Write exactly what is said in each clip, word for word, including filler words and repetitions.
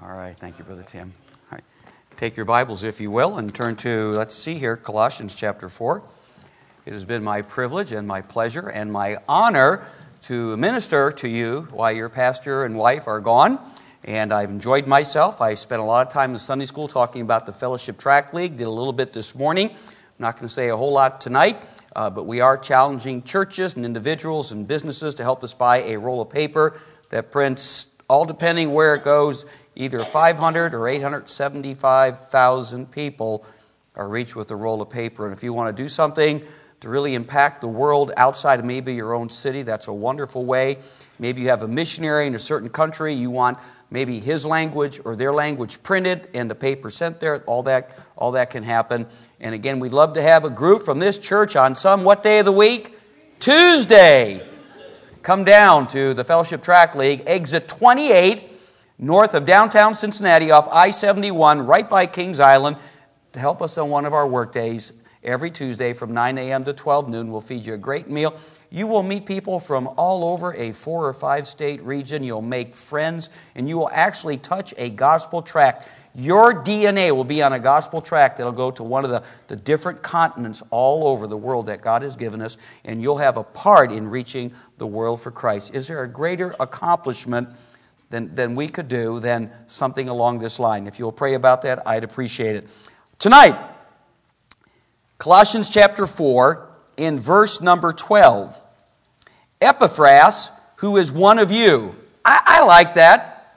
All right, thank you, Brother Tim. All right. Take your Bibles, if you will, and turn to, let's see here, Colossians chapter four. It has been my privilege and my pleasure and my honor to minister to you while your pastor and wife are gone. And I've enjoyed myself. I spent a lot of time in Sunday school talking about the Fellowship Track League. Did a little bit this morning. I'm not going to say a whole lot tonight, uh, but we are challenging churches and individuals and businesses to help us buy a roll of paper that prints, all depending where it goes, either five hundred or eight hundred seventy-five thousand people are reached with a roll of paper. And if you want to do something to really impact the world outside of maybe your own city, that's a wonderful way. Maybe you have a missionary in a certain country, you want maybe his language or their language printed and the paper sent there, all that, all that can happen. And again, we'd love to have a group from this church on some, what day of the week? Tuesday. Come down to the Fellowship Track League, exit twenty-eight, north of downtown Cincinnati off I seventy-one, right by Kings Island, to help us on one of our work days. Every Tuesday from nine a.m. to twelve noon, we'll feed you a great meal. You will meet people from all over a four or five state region. You'll make friends, and you will actually touch a gospel tract. Your D N A will be on a gospel tract that'll go to one of the, the different continents all over the world that God has given us, and you'll have a part in reaching the world for Christ. Is there a greater accomplishment than, than we could do than something along this line? If you'll pray about that, I'd appreciate it. Tonight, Colossians chapter four, in verse number twelve. Epaphras, who is one of you. I, I like that.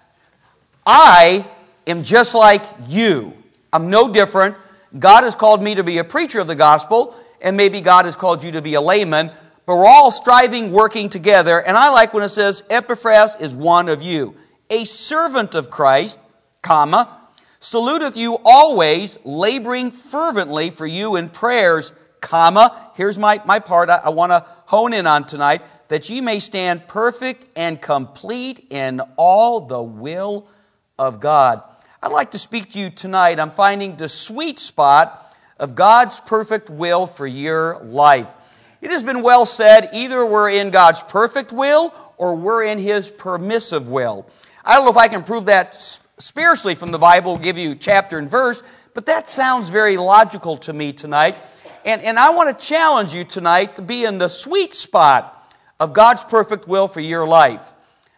I am just like you. I'm no different. God has called me to be a preacher of the gospel, and maybe God has called you to be a layman, but we're all striving, working together, and I like when it says, Epaphras is one of you. A servant of Christ, comma, saluteth you always, laboring fervently for you in prayers, comma, here's my, my part I, I want to hone in on tonight, that ye may stand perfect and complete in all the will of God. I'd like to speak to you tonight. I'm finding the sweet spot of God's perfect will for your life. It has been well said, either we're in God's perfect will or we're in His permissive will. I don't know if I can prove that spiritually from the Bible, we'll give you chapter and verse, but that sounds very logical to me tonight. And, and I want to challenge you tonight to be in the sweet spot of God's perfect will for your life.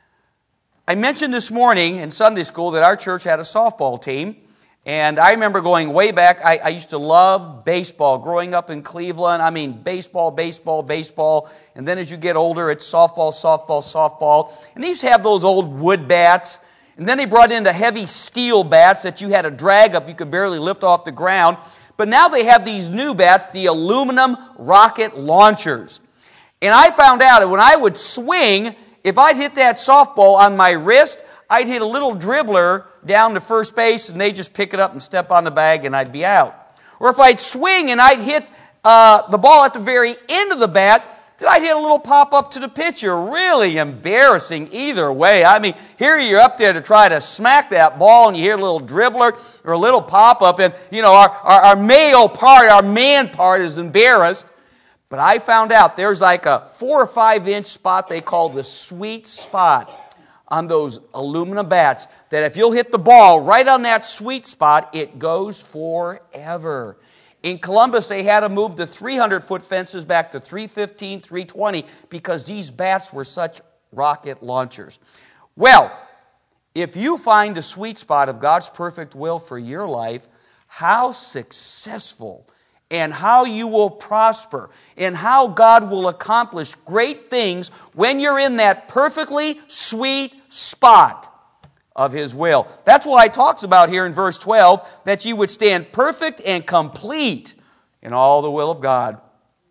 I mentioned this morning in Sunday school that our church had a softball team. And I remember going way back, I, I used to love baseball growing up in Cleveland. I mean, baseball, baseball, baseball. And then as you get older, it's softball, softball, softball. And they used to have those old wood bats. And then they brought in the heavy steel bats that you had to drag up. You could barely lift off the ground. But now they have these new bats, the aluminum rocket launchers. And I found out that when I would swing, if I'd hit that softball on my wrist, I'd hit a little dribbler down to first base, and they'd just pick it up and step on the bag, and I'd be out. Or if I'd swing and I'd hit uh, the ball at the very end of the bat, then I'd hit a little pop-up to the pitcher. Really embarrassing either way. I mean, here you're up there to try to smack that ball, and you hear a little dribbler or a little pop-up, and, you know, our, our, our male part, our man part is embarrassed. But I found out there's like a four or five inch spot they call the sweet spot on those aluminum bats, that if you'll hit the ball right on that sweet spot, it goes forever. In Columbus, they had to move the three hundred foot fences back to three fifteen, three twenty because these bats were such rocket launchers. Well, if you find the sweet spot of God's perfect will for your life, how successful and how you will prosper, and how God will accomplish great things when you're in that perfectly sweet spot of His will. That's why it talks about here in verse twelve, that you would stand perfect and complete in all the will of God.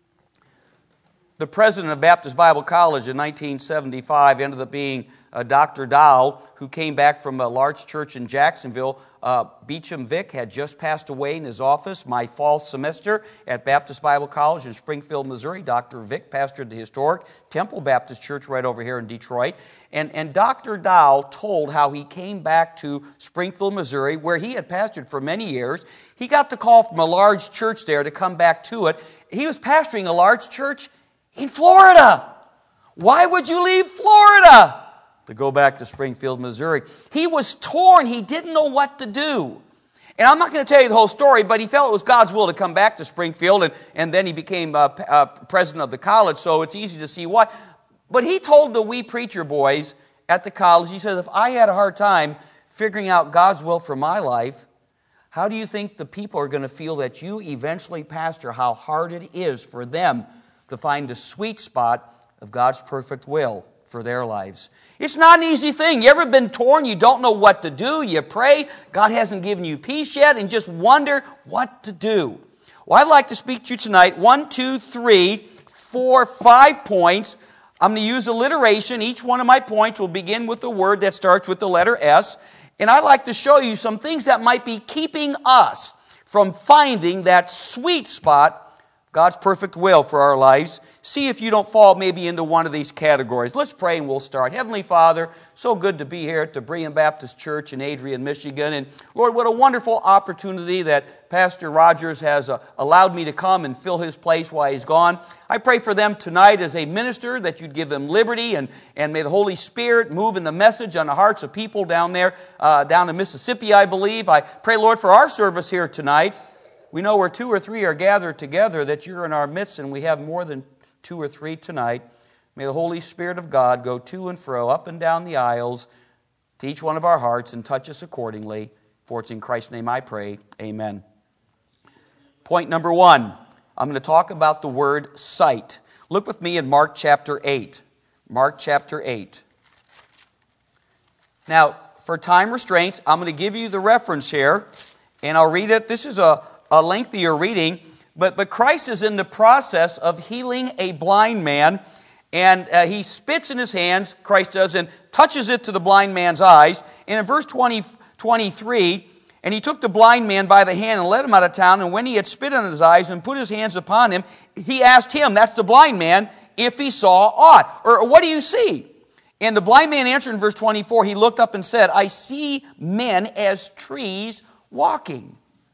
The president of Baptist Bible College in nineteen seventy-five ended up being uh, Doctor Dow, who came back from a large church in Jacksonville. Uh, Beecham Vick had just passed away in his office my fall semester at Baptist Bible College in Springfield, Missouri. Doctor Vick pastored the historic Temple Baptist Church right over here in Detroit. And, and Doctor Dow told how he came back to Springfield, Missouri, where he had pastored for many years. He got the call from a large church there to come back to it. He was pastoring a large church in Florida. Why would you leave Florida? to go back to Springfield, Missouri. He was torn. He didn't know what to do. And I'm not going to tell you the whole story, but he felt it was God's will to come back to Springfield, and, and then he became uh, uh, president of the college, so it's easy to see why. But he told the wee preacher boys at the college, he said, if I had a hard time figuring out God's will for my life, how do you think the people are going to feel that you eventually pastor, how hard it is for them to find the sweet spot of God's perfect will for their lives? It's not an easy thing. You ever been torn? You don't know what to do. You pray. God hasn't given you peace yet and just wonder what to do. Well, I'd like to speak to you tonight. One, two, three, four, five points. I'm going to use alliteration. Each one of my points will begin with a word that starts with the letter S. And I'd like to show you some things that might be keeping us from finding that sweet spot, God's perfect will for our lives. See if you don't fall maybe into one of these categories. Let's pray and we'll start. Heavenly Father, so good to be here at the Berean Baptist Church in Adrian, Michigan. And Lord, what a wonderful opportunity that Pastor Rogers has uh, allowed me to come and fill his place while he's gone. I pray for them tonight as a minister that you'd give them liberty, and, and may the Holy Spirit move in the message on the hearts of people down there, uh, down in Mississippi, I believe. I pray, Lord, for our service here tonight. We know where two or three are gathered together, that you're in our midst, and we have more than two or three tonight. May the Holy Spirit of God go to and fro, up and down the aisles, to each one of our hearts and touch us accordingly. For it's in Christ's name I pray. Amen. Point number one, I'm going to talk about the word sight. Look with me in Mark chapter eight. Mark chapter eight. Now, for time restraints, I'm going to give you the reference here, and I'll read it. This is a A lengthier reading, but, but Christ is in the process of healing a blind man, and uh, he spits in his hands, Christ does, and touches it to the blind man's eyes. And in verse twenty, twenty-three, and he took the blind man by the hand and led him out of town, and when he had spit in his eyes and put his hands upon him, he asked him, that's the blind man, if he saw aught, or what do you see? And the blind man answered in verse twenty-four, he looked up and said, I see men as trees walking.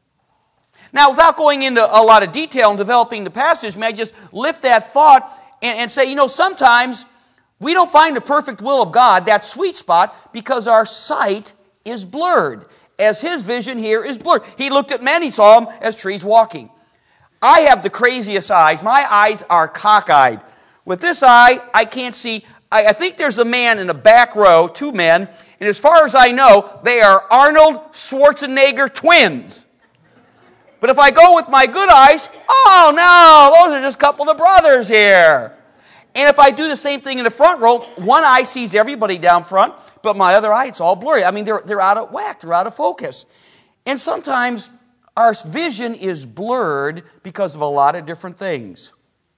Now, without going into a lot of detail and developing the passage, may I just lift that thought and, and say, you know, sometimes we don't find the perfect will of God, that sweet spot, because our sight is blurred, as his vision here is blurred. He looked at men, he saw them as trees walking. I have the craziest eyes. My eyes are cockeyed. With this eye, I can't see. I, I think there's a man in the back row, two men, and as far as I know, they are Arnold Schwarzenegger twins. But if I go with my good eyes, oh no, those are just a couple of brothers here. And if I do the same thing in the front row, one eye sees everybody down front, but my other eye, it's all blurry. I mean, they're, they're out of whack, they're out of focus. And sometimes our vision is blurred because of a lot of different things.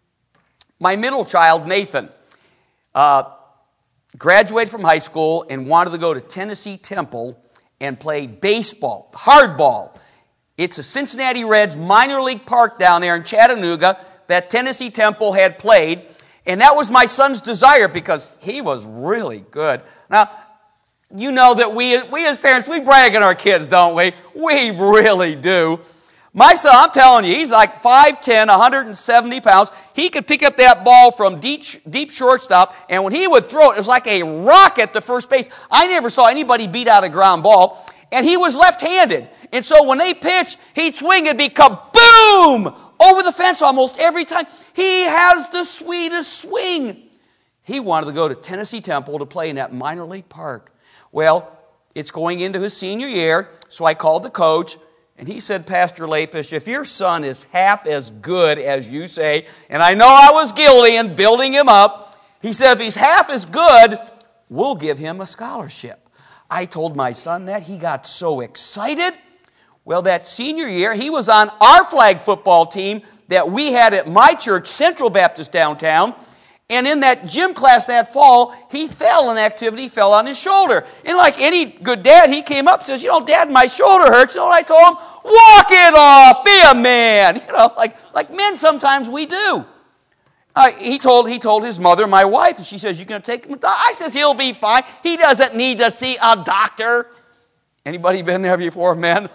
My middle child, Nathan, uh, graduated from high school and wanted to go to Tennessee Temple and play baseball, hardball. It's a Cincinnati Reds minor league park down there in Chattanooga that Tennessee Temple had played. And that was my son's desire because he was really good. Now, you know that we, we as parents, we brag on our kids, don't we? We really do. My son, I'm telling you, he's like five ten, one hundred seventy pounds. He could pick up that ball from deep, deep shortstop, and when he would throw it, it was like a rocket to first base. I never saw anybody beat out a ground ball. And he was left-handed. And so when they pitched, he'd swing, it'd be kaboom! Over the fence almost every time. He has the sweetest swing. He wanted to go to Tennessee Temple to play in that minor league park. Well, it's going into his senior year, so I called the coach, and he said, Pastor Lapish, if your son is half as good as you say, and I know I was guilty in building him up, he said, if he's half as good, we'll give him a scholarship. I told my son that. He got so excited. Well, that senior year, he was on our flag football team that we had at my church, Central Baptist downtown. And in that gym class that fall, he fell in activity, fell on his shoulder. And like any good dad, he came up and says, you know, Dad, my shoulder hurts. You know what I told him? Walk it off. Be a man. You know, like, like men sometimes we do. Uh, he told he told his mother, my wife, and she says, you going to take him to the doctor? I says, he'll be fine. He doesn't need to see a doctor. Anybody been there before, men?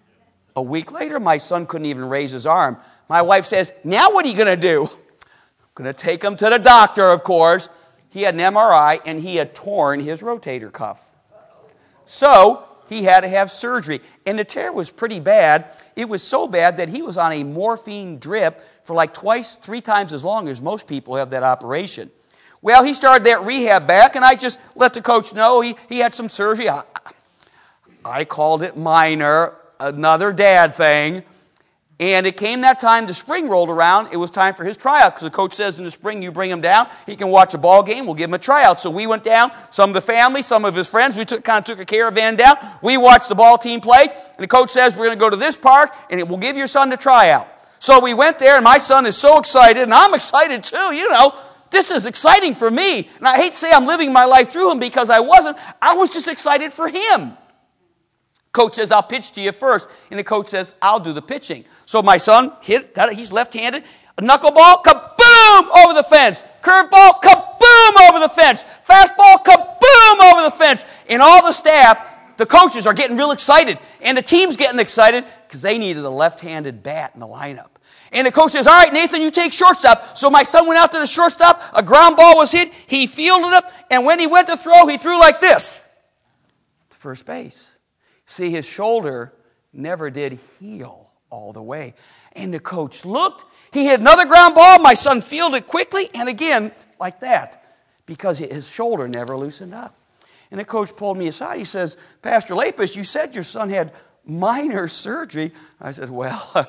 A week later, my son couldn't even raise his arm. My wife says, now what are you going to do? I'm going to take him to the doctor, of course. he had an M R I, and he had torn his rotator cuff. So he had to have surgery. And the tear was pretty bad. It was so bad that he was on a morphine drip for like twice, three times as long as most people have that operation. Well, he started that rehab back, and I just let the coach know he, he had some surgery. I, I called it minor, another dad thing. And it came that time, the spring rolled around, it was time for his tryout, because the coach says in the spring, you bring him down, he can watch a ball game, we'll give him a tryout. So we went down, some of the family, some of his friends, we took, kind of took a caravan down, we watched the ball team play, and the coach says, we're going to go to this park, and it will give your son the tryout. So we went there, and my son is so excited, and I'm excited too, you know, this is exciting for me. And I hate to say I'm living my life through him, because I wasn't, I was just excited for him. Coach says, I'll pitch to you first. And the coach says, I'll do the pitching. So my son hit, got it, he's left-handed. A knuckleball, kaboom, over the fence. Curveball, kaboom, over the fence. Fastball, kaboom, over the fence. And all the staff, the coaches are getting real excited. And the team's getting excited because they needed a left-handed bat in the lineup. And the coach says, all right, Nathan, you take shortstop. So my son went out to the shortstop. A ground ball was hit. He fielded it. And when he went to throw, he threw like this to first base. See, his shoulder never did heal all the way. And the coach looked. He hit another ground ball. My son fielded quickly. And again, like that. Because his shoulder never loosened up. And the coach pulled me aside. He says, Pastor Lapis, you said your son had minor surgery. I said, well,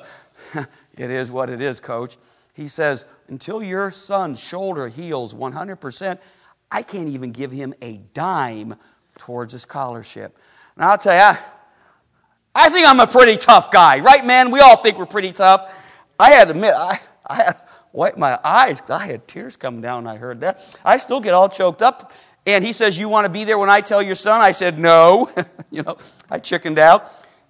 it is what it is, Coach. He says, until your son's shoulder heals one hundred percent, I can't even give him a dime towards a scholarship. And I'll tell you, I, I think I'm a pretty tough guy. Right, man? We all think we're pretty tough. I had to admit, I, I had to wipe my eyes. I had tears coming down when I heard that. I still get all choked up. And he says, you want to be there when I tell your son? I said, no. You know, I chickened out.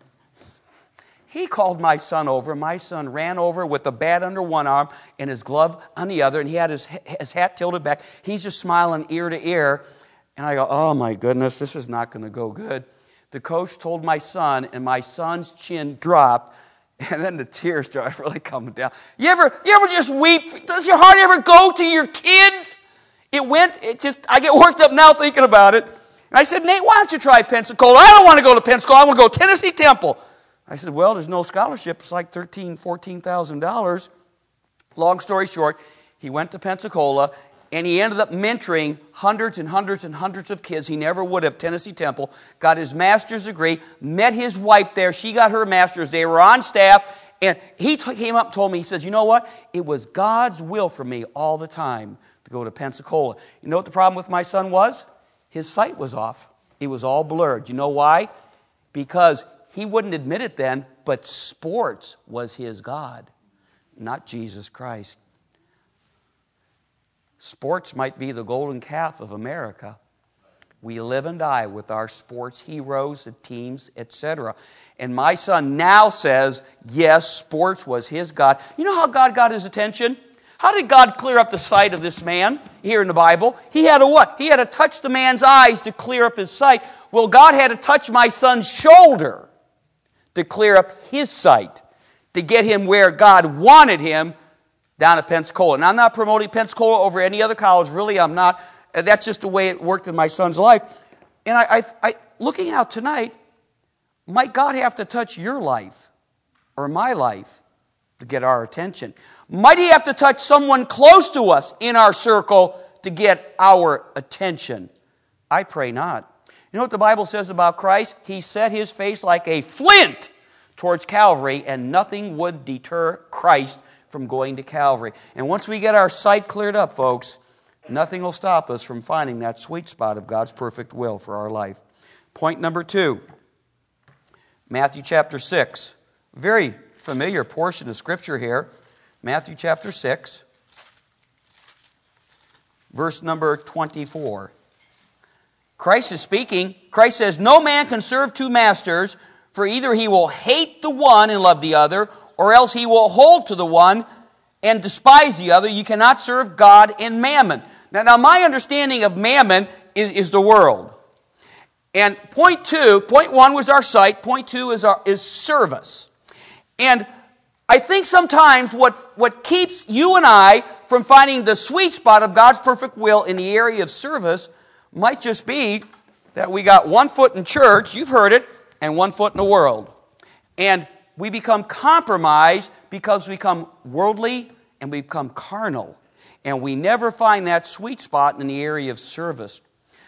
He called my son over. My son ran over with the bat under one arm and his glove on the other, and he had his, his hat tilted back. He's just smiling ear to ear. And I go, oh, my goodness, this is not going to go good. The coach told my son, and my son's chin dropped, and then the tears started really coming down. You ever, you ever just weep? Does your heart ever go to your kids? It went, it just, I get worked up now thinking about it. And I said, Nate, why don't you try Pensacola? I don't want to go to Pensacola. I want to go to Tennessee Temple. I said, well, there's no scholarship. It's like thirteen thousand dollars, fourteen thousand dollars. Long story short, he went to Pensacola, and he ended up mentoring hundreds and hundreds and hundreds of kids. He never would have, Tennessee Temple. Got his master's degree, met his wife there. She got her master's. They were on staff. And he t- came up and told me, he says, you know what? It was God's will for me all the time to go to Pensacola. You know what the problem with my son was? His sight was off. It was all blurred. You know why? Because he wouldn't admit it then, but sports was his God, not Jesus Christ. Sports might be the golden calf of America. We live and die with our sports heroes, the teams, et cetera. And my son now says, yes, sports was his God. You know how God got his attention? How did God clear up the sight of this man here in the Bible? He had to what? He had to touch the man's eyes to clear up his sight. Well, God had to touch my son's shoulder to clear up his sight, to get him where God wanted him, down at Pensacola. And I'm not promoting Pensacola over any other college. Really, I'm not. That's just the way it worked in my son's life. And I, I, I, looking out tonight, might God have to touch your life or my life to get our attention? Might He have to touch someone close to us in our circle to get our attention? I pray not. You know what the Bible says about Christ? He set His face like a flint towards Calvary, and nothing would deter Christ from going to Calvary. And once we get our sight cleared up, folks, nothing will stop us from finding that sweet spot of God's perfect will for our life. Point number two, Matthew chapter six. Very familiar portion of Scripture here. Matthew chapter six, verse number twenty-four. Christ is speaking. Christ says, no man can serve two masters, for either he will hate the one and love the other, or else he will hold to the one and despise the other. You cannot serve God and mammon. Now, now my understanding of mammon is, is the world. And point two, point one was our sight. Point two is, our, is service. And I think sometimes what, what keeps you and I from finding the sweet spot of God's perfect will in the area of service might just be that we got one foot in church, you've heard it, and one foot in the world. And we become compromised because we become worldly and we become carnal. And we never find that sweet spot in the area of service.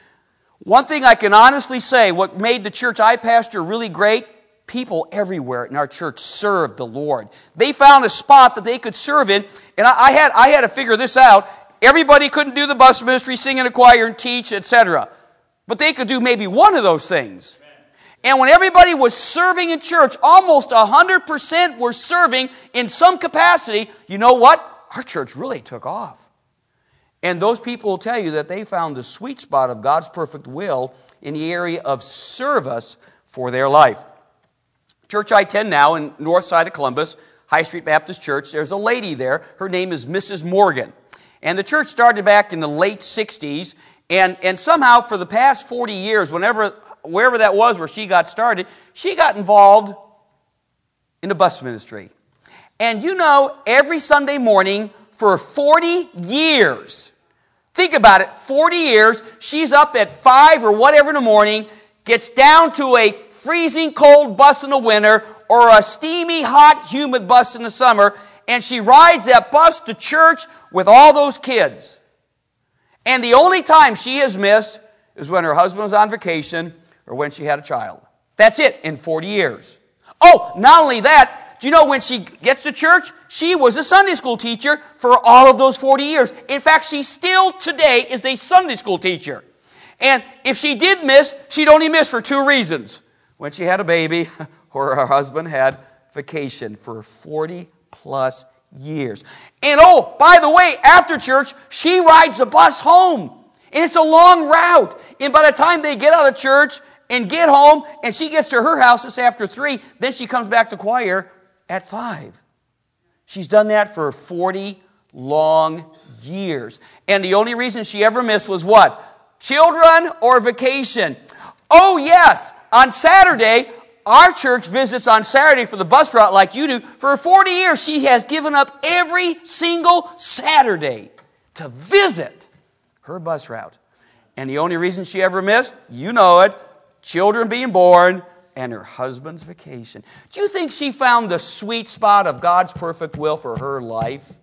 One thing I can honestly say, what made the church I pastor really great, people everywhere in our church served the Lord. They found a spot that they could serve in, and I, I had I had to figure this out. Everybody couldn't do the bus ministry, sing in a choir, and teach, et cetera. But they could do maybe one of those things. And when everybody was serving in church, almost one hundred percent were serving in some capacity. You know what? Our church really took off. And those people will tell you that they found the sweet spot of God's perfect will in the area of service for their life. Church I attend now in north side of Columbus, High Street Baptist Church, there's a lady there. Her name is Missus Morgan. And the church started back in the late sixties. And, and somehow for the past forty years, whenever, wherever that was where she got started, she got involved in the bus ministry. And you know, every Sunday morning for forty years, think about it, forty years, she's up at five or whatever in the morning, gets down to a freezing cold bus in the winter or a steamy, hot, humid bus in the summer, and she rides that bus to church with all those kids. And the only time she has missed is when her husband was on vacation or when she had a child. That's it in forty years. Oh, not only that, do you know when she gets to church, she was a Sunday school teacher for all of those forty years. In fact, she still today is a Sunday school teacher. And if she did miss, she'd only miss for two reasons. When she had a baby or her husband had vacation for forty plus years. And oh, by the way, after church, she rides the bus home. And it's a long route. And by the time they get out of church and get home, and she gets to her house, it's after three, then she comes back to choir at five. She's done that for forty long years. And the only reason she ever missed was what? Children or vacation. Oh yes, on Saturday, our church visits on Saturday for the bus route like you do. For forty years, she has given up every single Saturday to visit her bus route. And the only reason she ever missed, you know it, children being born and her husband's vacation. Do you think she found the sweet spot of God's perfect will for her life?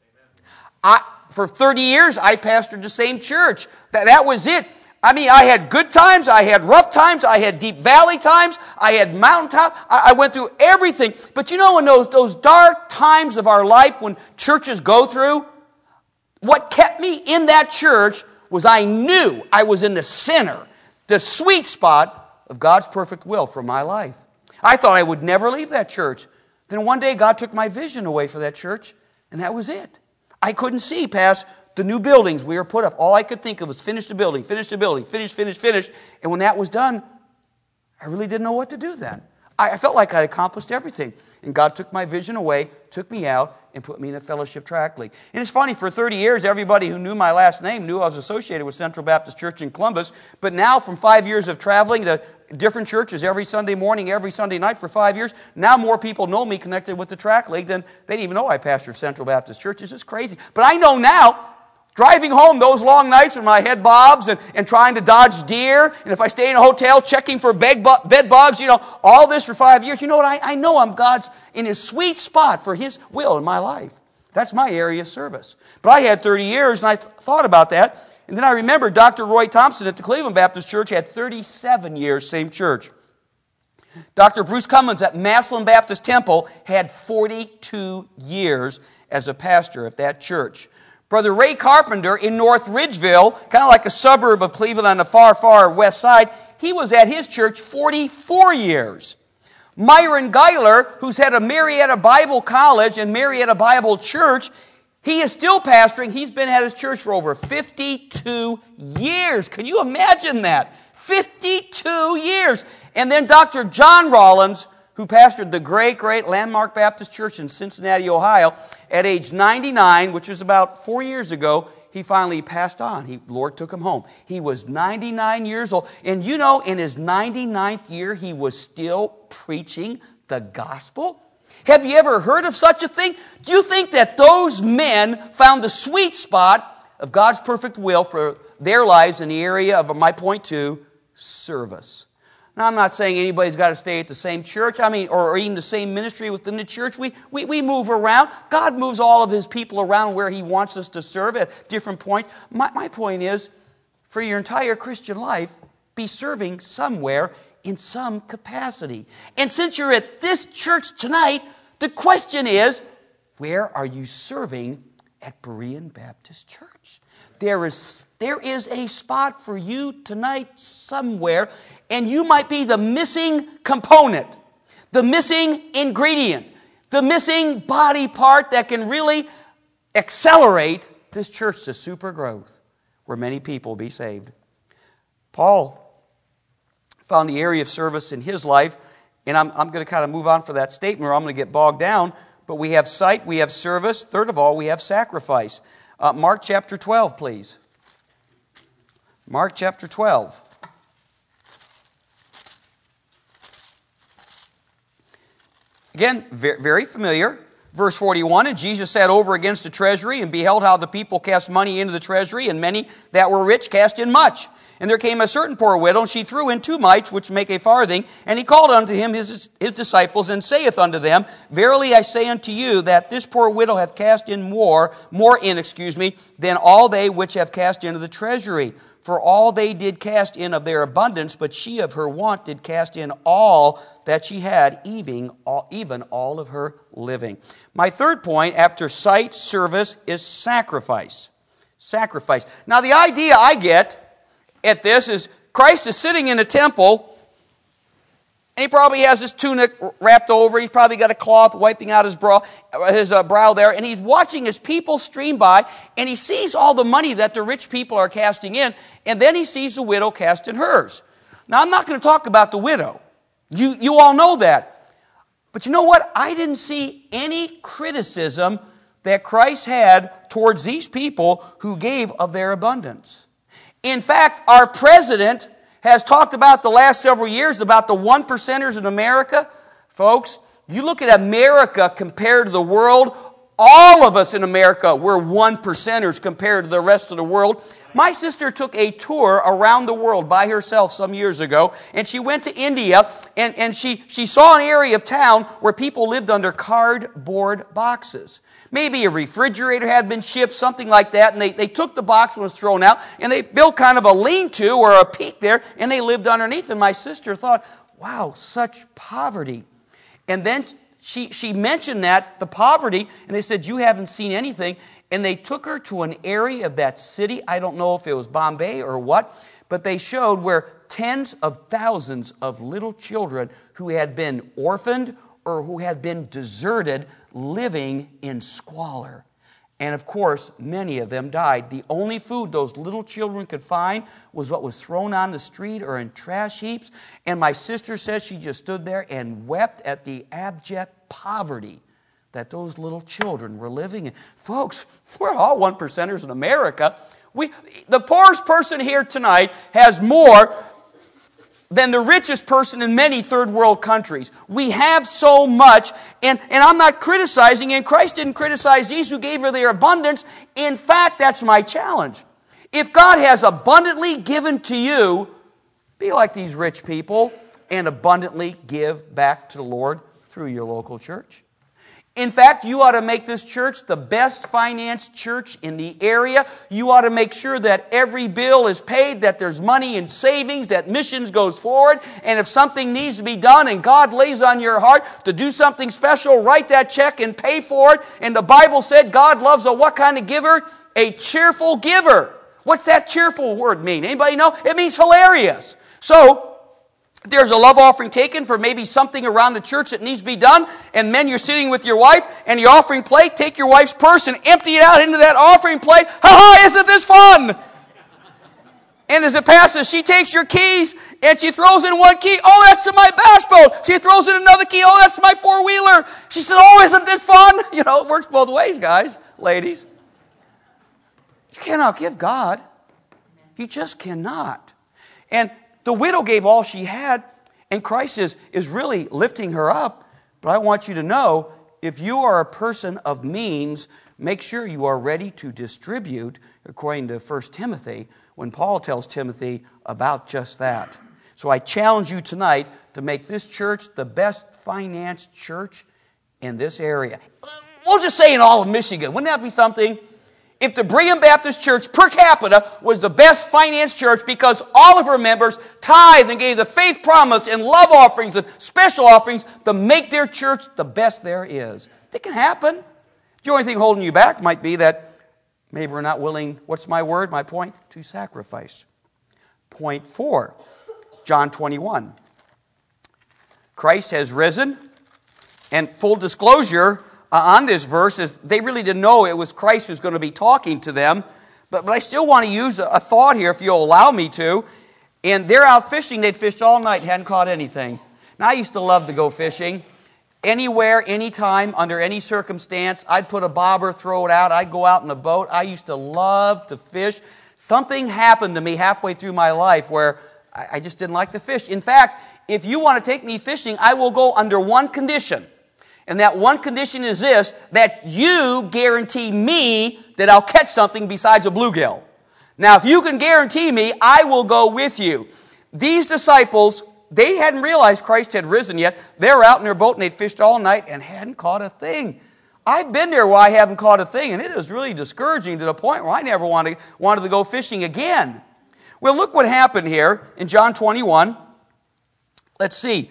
I, for thirty years, I pastored the same church. That, that was it. I mean, I had good times, I had rough times, I had deep valley times, I had mountaintop. I, I went through everything. But you know, in those, those dark times of our life when churches go through, what kept me in that church was I knew I was in the center, the sweet spot of God's perfect will for my life. I thought I would never leave that church. Then one day God took my vision away for that church, and that was it. I couldn't see past the new buildings we were put up. All I could think of was finish the building, finish the building, finish, finish, finish. And when that was done, I really didn't know what to do then. I felt like I'd accomplished everything. And God took my vision away, took me out, and put me in a fellowship track league. And it's funny, for thirty years, everybody who knew my last name knew I was associated with Central Baptist Church in Columbus. But now, from five years of traveling to different churches every Sunday morning, every Sunday night for five years, now more people know me connected with the track league than they didn't even know I pastored Central Baptist Church. It's just crazy. But I know now, driving home those long nights when my head bobs and, and trying to dodge deer, and if I stay in a hotel checking for bed, bu- bed bugs, you know, all this for five years, you know what? I, I know I'm God's in His sweet spot for His will in my life. That's my area of service. But I had thirty years, and I th- thought about that. And then I remember Doctor Roy Thompson at the Cleveland Baptist Church had thirty-seven years, same church. Doctor Bruce Cummins at Massillon Baptist Temple had forty-two years as a pastor at that church. Brother Ray Carpenter in North Ridgeville, kind of like a suburb of Cleveland on the far, far west side, he was at his church forty-four years. Myron Geiler, who's head of Marietta Bible College and Marietta Bible Church, he is still pastoring. He's been at his church for over fifty-two years. Can you imagine that? fifty-two years. And then Doctor John Rollins, who pastored the great, great Landmark Baptist Church in Cincinnati, Ohio, at age ninety-nine, which was about four years ago, he finally passed on. He, the Lord took him home. He was ninety-nine years old. And you know, in his ninety-ninth year, he was still preaching the gospel. Have you ever heard of such a thing? Do you think that those men found the sweet spot of God's perfect will for their lives in the area of my point two, service? Now, I'm not saying anybody's got to stay at the same church, I mean, or even the same ministry within the church. We, we, we move around. God moves all of His people around where He wants us to serve at different points. My, my point is, for your entire Christian life, be serving somewhere in some capacity. And since you're at this church tonight, the question is, where are you serving at Berean Baptist Church? There is, there is a spot for you tonight somewhere, and you might be the missing component, the missing ingredient, the missing body part that can really accelerate this church to super growth, where many people will be saved. Paul found the area of service in his life, and I'm, I'm going to kind of move on for that statement, or I'm going to get bogged down. But we have sight, we have service. Third of all, we have sacrifice. Uh, Mark chapter twelve, please. Mark chapter twelve. Again, very, very familiar. Verse forty-one, and Jesus sat over against the treasury and beheld how the people cast money into the treasury, and many that were rich cast in much. And there came a certain poor widow, and she threw in two mites, which make a farthing. And he called unto him his, his disciples, and saith unto them, Verily I say unto you, that this poor widow hath cast in more, more in, excuse me, than all they which have cast into the treasury. For all they did cast in of their abundance, but she of her want did cast in all that she had, even all, even all of her living. My third point, after sight, service, is sacrifice. Sacrifice. Now the idea I get at this is Christ is sitting in a temple, and he probably has his tunic wrapped over. He's probably got a cloth wiping out his brow, his uh, brow there, and he's watching his people stream by, and he sees all the money that the rich people are casting in, and then he sees the widow cast in hers. Now, I'm not going to talk about the widow. You, you all know that. But you know what? I didn't see any criticism that Christ had towards these people who gave of their abundance. In fact, our president has talked about the last several years about the one percenters in America. Folks, you look at America compared to the world, all of us in America, we're one percenters compared to the rest of the world. My sister took a tour around the world by herself some years ago, and she went to India, and, and she, she saw an area of town where people lived under cardboard boxes. Maybe a refrigerator had been shipped, something like that, and they, they took the box when it was thrown out, and they built kind of a lean-to or a peak there, and they lived underneath. And my sister thought, wow, such poverty. And then she, she mentioned that, the poverty, and they said, you haven't seen anything. And they took her to an area of that city, I don't know if it was Bombay or what, but they showed where tens of thousands of little children who had been orphaned or who had been deserted living in squalor. And of course, many of them died. The only food those little children could find was what was thrown on the street or in trash heaps. And my sister says she just stood there and wept at the abject poverty that those little children were living in. Folks, we're all one percenters in America. We, the poorest person here tonight has more than the richest person in many third world countries. We have so much, and, and I'm not criticizing, and Christ didn't criticize these who gave her their abundance. In fact, that's my challenge. If God has abundantly given to you, be like these rich people and abundantly give back to the Lord through your local church. In fact, you ought to make this church the best financed church in the area. You ought to make sure that every bill is paid, that there's money in savings, that missions goes forward. And if something needs to be done and God lays on your heart to do something special, write that check and pay for it. And the Bible said God loves a what kind of giver? A cheerful giver. What's that cheerful word mean? Anybody know? It means hilarious. So, there's a love offering taken for maybe something around the church that needs to be done, and men, you're sitting with your wife and your offering plate, take your wife's purse and empty it out into that offering plate. Ha-ha, isn't this fun? And as it passes, she takes your keys and she throws in one key. Oh, that's my bass boat. She throws in another key. Oh, that's my four-wheeler. She said, oh, isn't this fun? You know, it works both ways, guys, ladies. You cannot give God. You just cannot. And the widow gave all she had, and Christ is, is really lifting her up. But I want you to know, if you are a person of means, make sure you are ready to distribute, according to First Timothy, when Paul tells Timothy about just that. So I challenge you tonight to make this church the best financed church in this area. We'll just say in all of Michigan. Wouldn't that be something? If the Brigham Baptist Church per capita was the best financed church because all of her members tithed and gave the faith promise and love offerings and special offerings to make their church the best there is. It can happen. The only thing holding you back might be that maybe we're not willing, what's my word, my point? To sacrifice. Point four, John twenty-one. Christ has risen, and full disclosure uh, on this verse is they really didn't know it was Christ who's going to be talking to them, but, but I still want to use a, a thought here if you'll allow me to. And they're out fishing. They'd fished all night, hadn't caught anything. Now I used to love to go fishing. Anywhere, anytime, under any circumstance, I'd put a bobber, throw it out. I'd go out in a boat. I used to love to fish. Something happened to me halfway through my life where I, I just didn't like to fish. In fact, if you want to take me fishing, I will go under one condition. And that one condition is this, that you guarantee me that I'll catch something besides a bluegill. Now, if you can guarantee me, I will go with you. These disciples, they hadn't realized Christ had risen yet. They were out in their boat and they'd fished all night and hadn't caught a thing. I've been there where I haven't caught a thing, and it is really discouraging to the point where I never wanted, wanted to go fishing again. Well, look what happened here in John twenty-one. Let's see.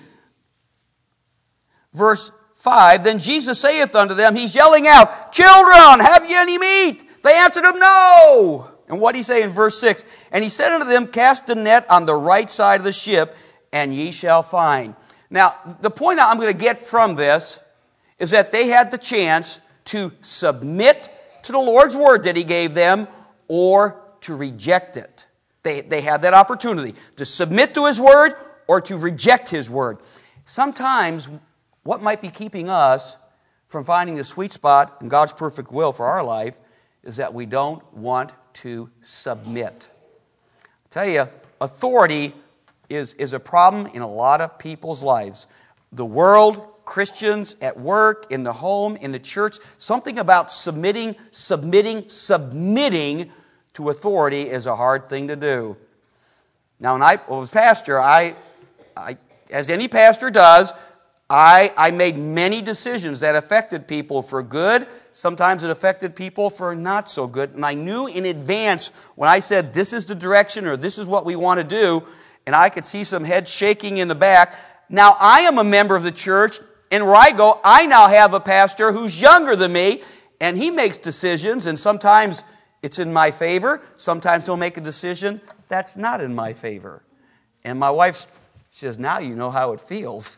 Verse five, then Jesus saith unto them, he's yelling out, children, have ye any meat? They answered him, no. And what did he say in verse six? And he said unto them, cast the net on the right side of the ship, and ye shall find. Now, the point I'm going to get from this is that they had the chance to submit to the Lord's word that he gave them or to reject it. They, they had that opportunity to submit to his word or to reject his word. Sometimes what might be keeping us from finding the sweet spot in God's perfect will for our life is that we don't want to submit. I tell you, authority is, is a problem in a lot of people's lives. The world, Christians, at work, in the home, in the church, something about submitting, submitting, submitting to authority is a hard thing to do. Now, when I was pastor, I, I as any pastor does, I, I made many decisions that affected people for good. Sometimes it affected people for not so good. And I knew in advance when I said, this is the direction or this is what we want to do, and I could see some heads shaking in the back. Now, I am a member of the church, and where I go, I now have a pastor who's younger than me, and he makes decisions, and sometimes it's in my favor. Sometimes he'll make a decision that's not in my favor. And my wife says, now you know how it feels.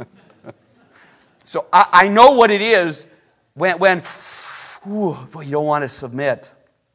So I, I know what it is when, when ooh, boy, you don't want to submit.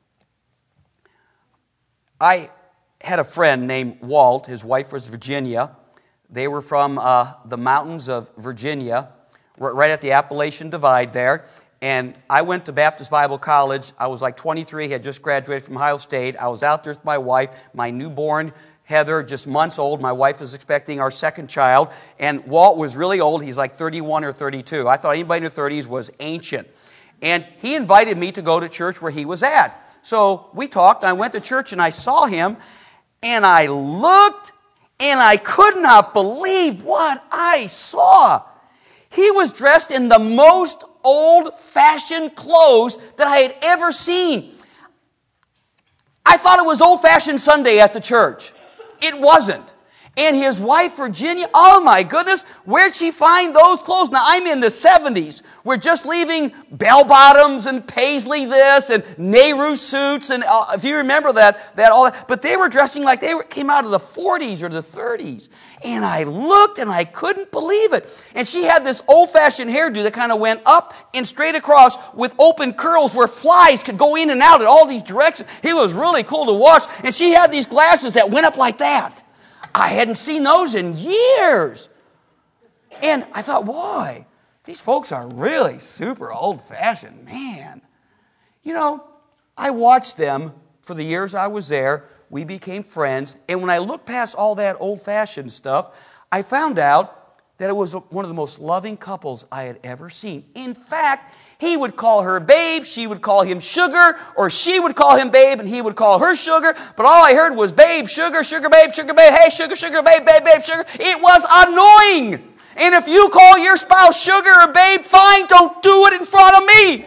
I had a friend named Walt. His wife was Virginia. They were from uh, the mountains of Virginia, right at the Appalachian Divide there. And I went to Baptist Bible College. I was like twenty-three, had just graduated from Ohio State. I was out there with my wife, my newborn Heather, just months old. My wife was expecting our second child. And Walt was really old. He's like thirty-one or thirty-two. I thought anybody in their thirties was ancient. And he invited me to go to church where he was at. So we talked. I went to church and I saw him. And I looked and I could not believe what I saw. He was dressed in the most old-fashioned clothes that I had ever seen. I thought it was old-fashioned Sunday at the church. It wasn't. And his wife, Virginia, oh my goodness, where'd she find those clothes? Now, I'm in the seventies. We're just leaving bell-bottoms and paisley this and Nehru suits. And uh, if you remember that, that all that. But they were dressing like they were, came out of the forties or the thirties. And I looked and I couldn't believe it. And she had this old-fashioned hairdo that kind of went up and straight across with open curls where flies could go in and out in all these directions. It was really cool to watch. And she had these glasses that went up like that. I hadn't seen those in years. And I thought, boy, these folks are really super old-fashioned, man. You know, I watched them for the years I was there. We became friends. And when I looked past all that old-fashioned stuff, I found out that it was one of the most loving couples I had ever seen. In fact, he would call her babe, she would call him sugar, or she would call him babe and he would call her sugar. But all I heard was babe, sugar, sugar, babe, sugar, babe, hey, sugar, sugar, babe, babe, babe, sugar. It was annoying. And if you call your spouse sugar or babe, fine, don't do it in front of me.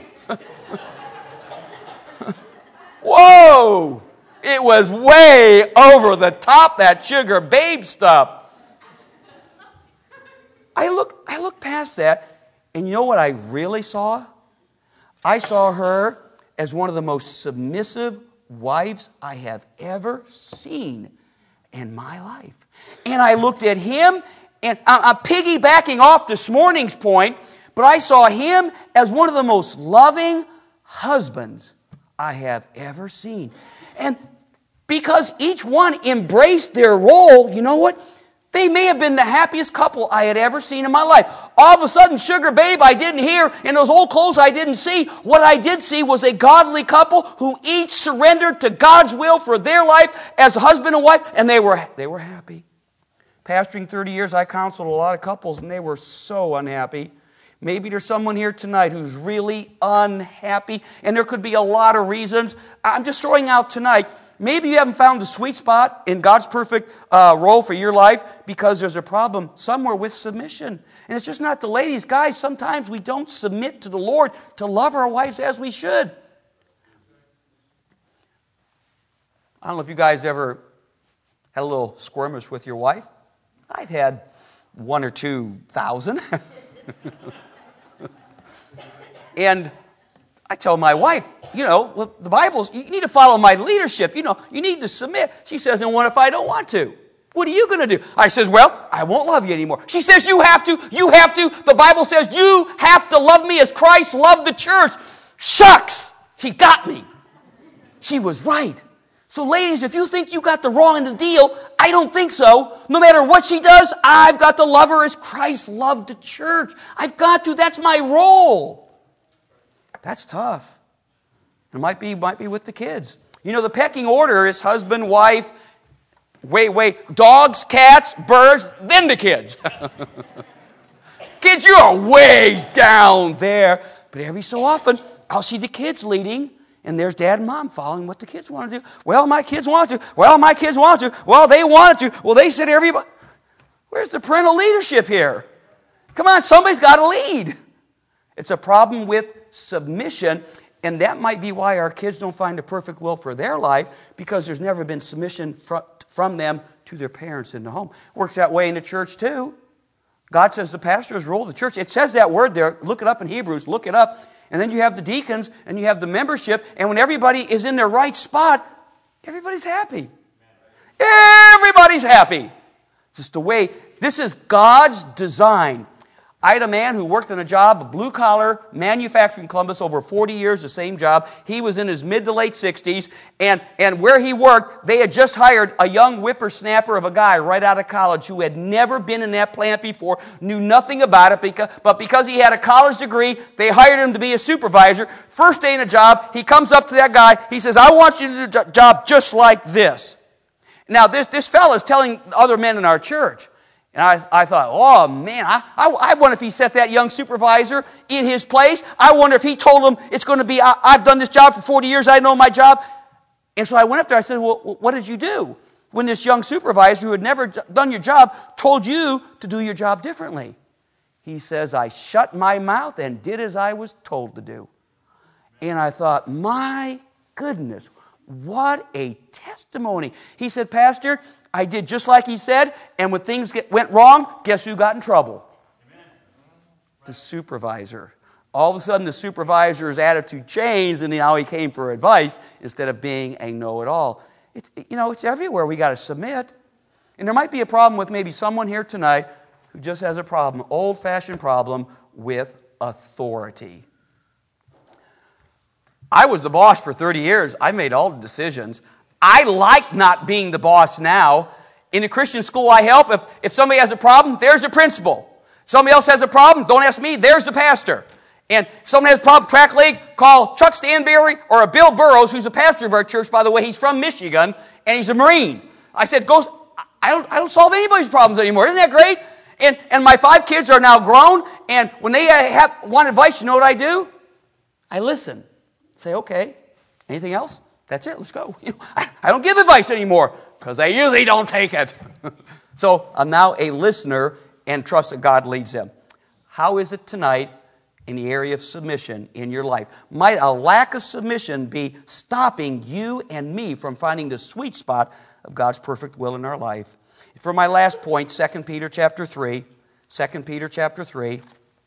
Whoa! It was way over the top, that sugar babe stuff. I looked, I looked past that, and you know what I really saw? I saw her as one of the most submissive wives I have ever seen in my life. And I looked at him, and I'm piggybacking off this morning's point, but I saw him as one of the most loving husbands I have ever seen. And because each one embraced their role, you know what? They may have been the happiest couple I had ever seen in my life. All of a sudden, sugar babe I didn't hear, and those old clothes I didn't see. What I did see was a godly couple who each surrendered to God's will for their life as husband and wife, and they were, they were happy. Pastoring thirty years, I counseled a lot of couples, and they were so unhappy. Maybe there's someone here tonight who's really unhappy, and there could be a lot of reasons. I'm just throwing out tonight, maybe you haven't found the sweet spot in God's perfect uh, role for your life because there's a problem somewhere with submission. And it's just not the ladies. Guys, sometimes we don't submit to the Lord to love our wives as we should. I don't know if you guys ever had a little skirmish with your wife. I've had one or two thousand. And I tell my wife, you know, well, the Bible's, you need to follow my leadership. You know, you need to submit. She says, and what if I don't want to? What are you going to do? I says, well, I won't love you anymore. She says, you have to, you have to. The Bible says you have to love me as Christ loved the church. Shucks, she got me. She was right. So ladies, if you think you got the wrong end of the deal, I don't think so. No matter what she does, I've got to love her as Christ loved the church. I've got to. That's my role. That's tough. It might be, might be with the kids. You know, the pecking order is husband, wife, wait, wait, dogs, cats, birds, then the kids. Kids, you are way down there. But every so often, I'll see the kids leading, and there's dad and mom following what the kids want to do. Well, my kids want to. Well, my kids want to. Well, they wanted to. Well, they said everybody. Where's the parental leadership here? Come on, somebody's got to lead. It's a problem with submission, and that might be why our kids don't find a perfect will for their life, because there's never been submission from them to their parents in the home. Works that way in the church too. God says the pastors rule the church. It says that word there. Look it up in Hebrews. Look it up. And then you have the deacons, and you have the membership, and when everybody is in their right spot, everybody's happy. Everybody's happy. It's just the way, this is God's design. I had a man who worked in a job, a blue-collar manufacturing in Columbus, over forty years, the same job. He was in his mid to late sixties, and, and where he worked, they had just hired a young whippersnapper of a guy right out of college who had never been in that plant before, knew nothing about it, because, but because he had a college degree, they hired him to be a supervisor. First day in the job, he comes up to that guy, he says, I want you to do the job just like this. Now, this, this fellow is telling other men in our church. And I, I thought, oh, man, I, I, I wonder if he set that young supervisor in his place. I wonder if he told him it's going to be, I, I've done this job for forty years, I know my job. And so I went up there, I said, well, what did you do when this young supervisor who had never done your job told you to do your job differently? He says, I shut my mouth and did as I was told to do. And I thought, my goodness, what a testimony. He said, Pastor, I did just like he said, and when things get, went wrong, guess who got in trouble? Amen. The supervisor. All of a sudden, the supervisor's attitude changed, and now he came for advice instead of being a know-it-all. It's, you know, it's everywhere. We got to submit. And there might be a problem with maybe someone here tonight who just has a problem, old-fashioned problem with authority. I was the boss for thirty years. I made all the decisions. I like not being the boss now. In the Christian school I help, if, if somebody has a problem, there's the principal. Somebody else has a problem, don't ask me, there's the pastor. And if someone has a problem, track league, call Chuck Stanberry or a Bill Burrows, who's a pastor of our church, by the way. He's from Michigan, and he's a Marine. I said, go, I don't, I don't solve anybody's problems anymore. Isn't that great? And, and my five kids are now grown, and when they have want advice, you know what I do? I listen. Say, okay, anything else? That's it, let's go. You know, I, I don't give advice anymore because they usually don't take it. So I'm now a listener and trust that God leads them. How is it tonight in the area of submission in your life? Might a lack of submission be stopping you and me from finding the sweet spot of God's perfect will in our life? For my last point, Second Peter chapter three. Second Peter chapter three.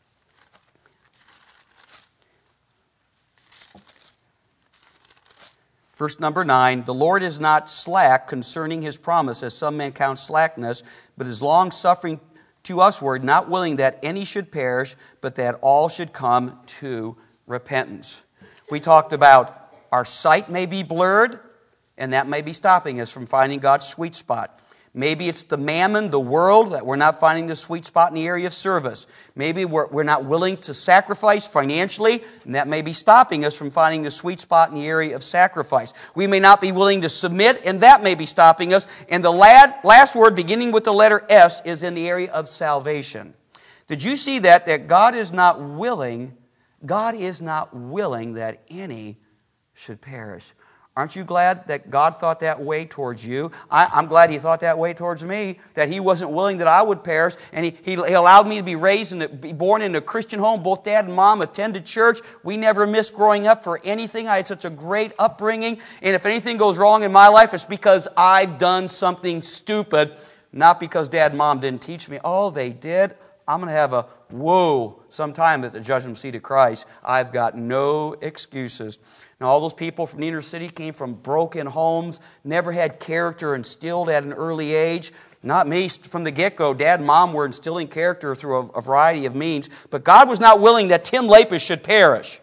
Verse number nine, the Lord is not slack concerning His promise, as some men count slackness, but is long-suffering to usward, not willing that any should perish, but that all should come to repentance. We talked about our sight may be blurred, and that may be stopping us from finding God's sweet spot. Maybe it's the mammon, the world, that we're not finding the sweet spot in the area of service. Maybe we're, we're not willing to sacrifice financially, and that may be stopping us from finding the sweet spot in the area of sacrifice. We may not be willing to submit, and that may be stopping us. And the lad, last word, beginning with the letter S, is in the area of salvation. Did you see that? That God is not willing, God is not willing that any should perish. Aren't you glad that God thought that way towards you? I, I'm glad He thought that way towards me, that He wasn't willing that I would perish, and He, he, he allowed me to be raised and be born in a Christian home. Both Dad and Mom attended church. We never missed growing up for anything. I had such a great upbringing, and if anything goes wrong in my life, it's because I've done something stupid, not because Dad and Mom didn't teach me. Oh, they did. I'm going to have a whoa sometime at the judgment seat of Christ. I've got no excuses. Now, all those people from the inner city came from broken homes, never had character instilled at an early age. Not me. From the get-go, Dad and Mom were instilling character through a, a variety of means. But God was not willing that Tim Lapis should perish.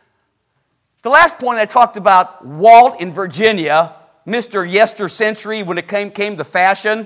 The last point I talked about, Walt in Virginia, Mister Yester Century, when it came, came to fashion.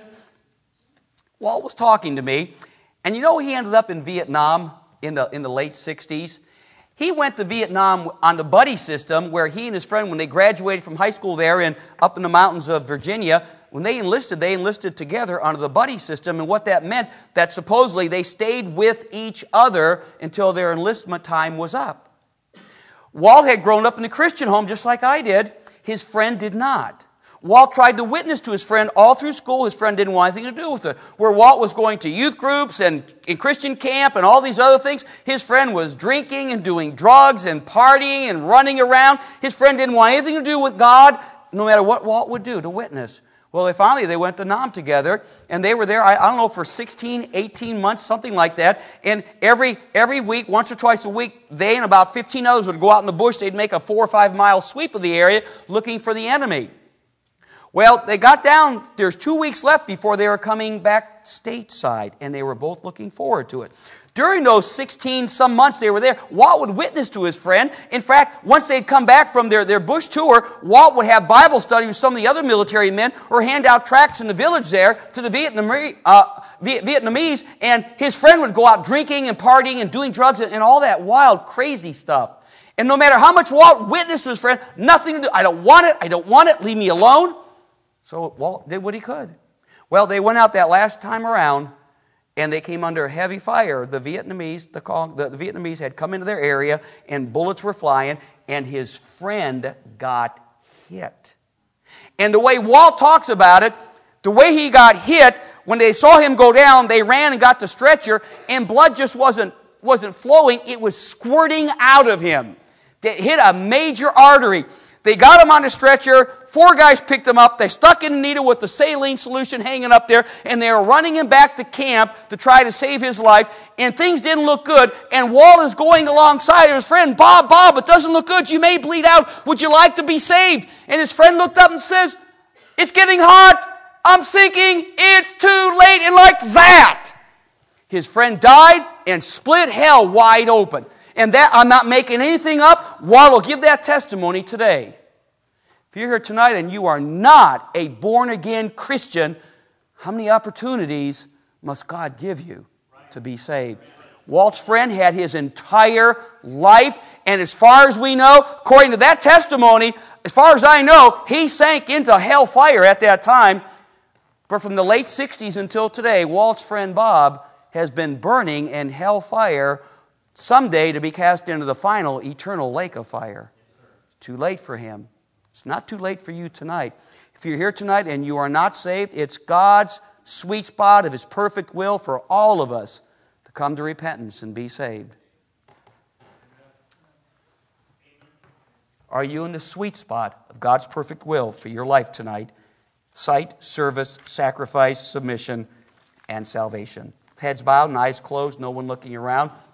Walt was talking to me, and you know he ended up in Vietnam in the, in the late sixties? He went to Vietnam on the buddy system where he and his friend, when they graduated from high school there in, up in the mountains of Virginia, when they enlisted, they enlisted together under the buddy system. And what that meant, that supposedly they stayed with each other until their enlistment time was up. Walt had grown up in a Christian home just like I did. His friend did not. Walt tried to witness to his friend all through school. His friend didn't want anything to do with it. Where Walt was going to youth groups and in Christian camp and all these other things, his friend was drinking and doing drugs and partying and running around. His friend didn't want anything to do with God, no matter what Walt would do to witness. Well, they finally, they went to Nam together, and they were there, I, I don't know, for sixteen, eighteen months, something like that. And every every week, once or twice a week, they and about fifteen others would go out in the bush. They'd make a four or five mile sweep of the area looking for the enemy. Well, they got down, there's two weeks left before they were coming back stateside, and they were both looking forward to it. During those sixteen some months they were there, Walt would witness to his friend. In fact, once they'd come back from their, their bush tour, Walt would have Bible study with some of the other military men or hand out tracts in the village there to the Vietnamese, uh, Vietnamese, and his friend would go out drinking and partying and doing drugs and, and all that wild, crazy stuff. And no matter how much Walt witnessed to his friend, nothing to do. I don't want it, I don't want it, leave me alone. So Walt did what he could. Well, they went out that last time around, and they came under heavy fire. The Vietnamese, the, the, the Vietnamese had come into their area, and bullets were flying, and his friend got hit. And the way Walt talks about it, the way he got hit, when they saw him go down, they ran and got the stretcher, and blood just wasn't, wasn't flowing. It was squirting out of him. It hit a major artery. They got him on a stretcher. Four guys picked him up. They stuck in a needle with the saline solution hanging up there, and they were running him back to camp to try to save his life, and things didn't look good, and Walt is going alongside of his friend, Bob, Bob, it doesn't look good. You may bleed out. Would you like to be saved? And his friend looked up and says, it's getting hot. I'm sinking. It's too late. And like that, his friend died and split hell wide open. And that, I'm not making anything up. Walt will give that testimony today. If you're here tonight and you are not a born-again Christian, how many opportunities must God give you to be saved? Walt's friend had his entire life, and as far as we know, according to that testimony, as far as I know, he sank into hellfire at that time. But from the late sixties until today, Walt's friend Bob has been burning in hellfire, someday to be cast into the final eternal lake of fire. It's too late for him. It's not too late for you tonight. If you're here tonight and you are not saved, it's God's sweet spot of His perfect will for all of us to come to repentance and be saved. Are you in the sweet spot of God's perfect will for your life tonight? Sight, service, sacrifice, submission, and salvation. Heads bowed and eyes closed, no one looking around.